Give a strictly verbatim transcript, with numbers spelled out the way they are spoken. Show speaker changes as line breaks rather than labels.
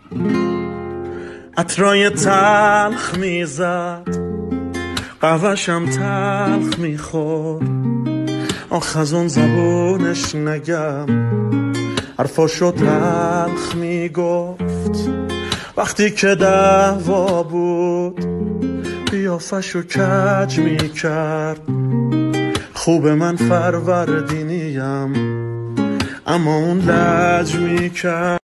عطرای تلخ میزد، قهوه‌شم تلخ میخورد. آخ از اون زبونش نگم، حرفاشو تلخ میگفت. وقتی که دعوا بود قیافشو کج میکرد. خوب من فروردینیم اما اون لج میکرد.